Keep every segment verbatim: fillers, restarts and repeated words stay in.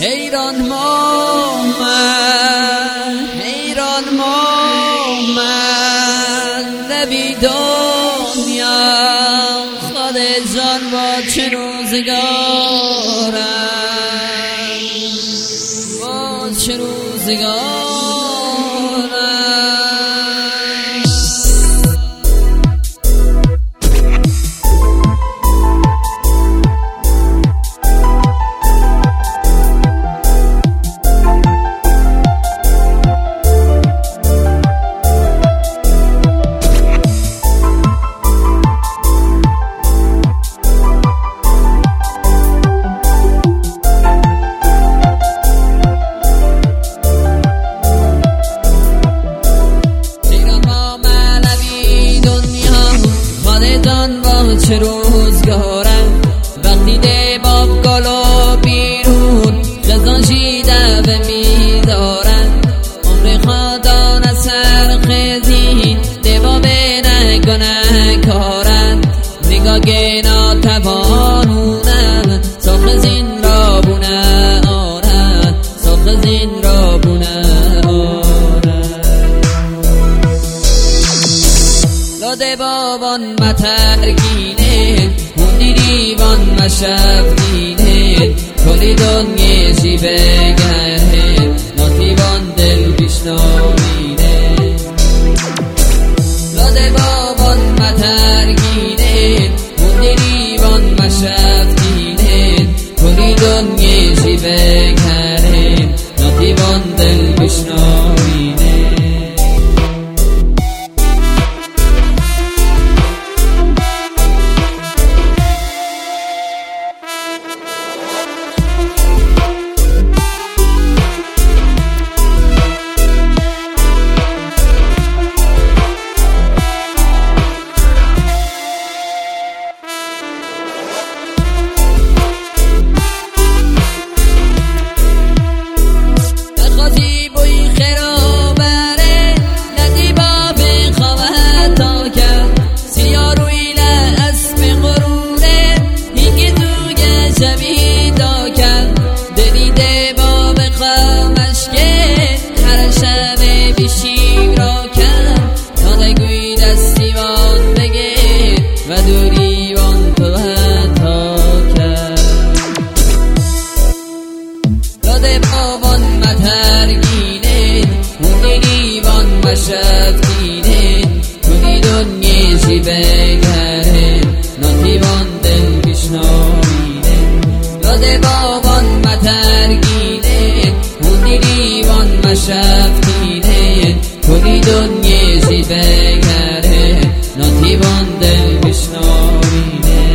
حیران ما من حیران ما من نبی دنیا خود جان با چه روزگارم با چه روزگارم چه روزگارم وقتی ده باب گلو بیرون خزان شیده و میدارن عمر خدا نسر خزین ده باب نگنه کارن نگاه گنا توانونم ساخ زین را بونه آرن ساخ زین را بونه لاده بابان مترگینه موندی دیوان مشفتینه کلی دنیا زیبه گره ناتیوان دل بیشنامینه لاده بابان مترگینه موندی دیوان مشفتینه کلی دنیا زیبه گره ناتیوان دل بیشنامینه و دوریوان تو حتا کرد لاده بابان مترگینه موندی دیوان مشفتینه کنی دنیا زیبه گره ناتیوان دل بیشنامینه لاده بابان مترگینه موندی دیوان مشفتینه کنی دنیا زیبه گره ناتیوان دل بیشنامینه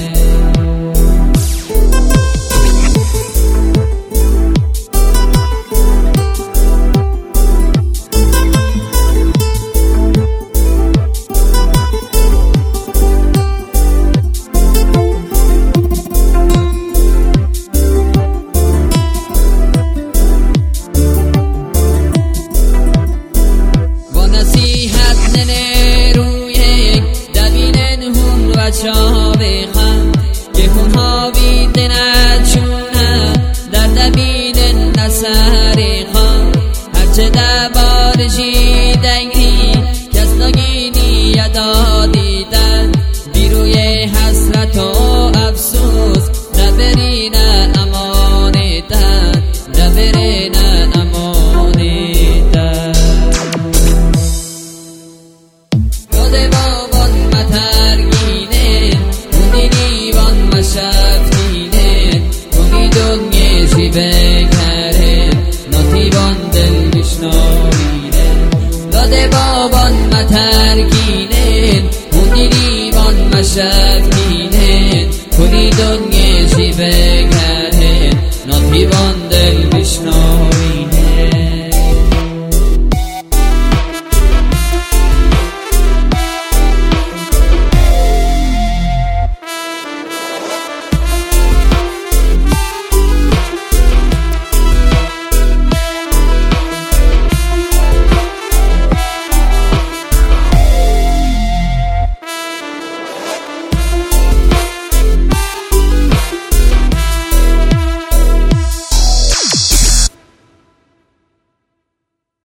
چاوی خم که خونها بیده نچونه در دبین نسری خم هرچه دبار جیدنگی کس نگینی یدا دیدن بیروی حسرت و افسوس نبرین امانیتن نبرین امانیتن یاد بابان مترگینه مشفتینه کنی دنیا زیبه گره ناتیوان دل بیشنامینه لاده بابان مترگینه موندی دیوان مشفتینه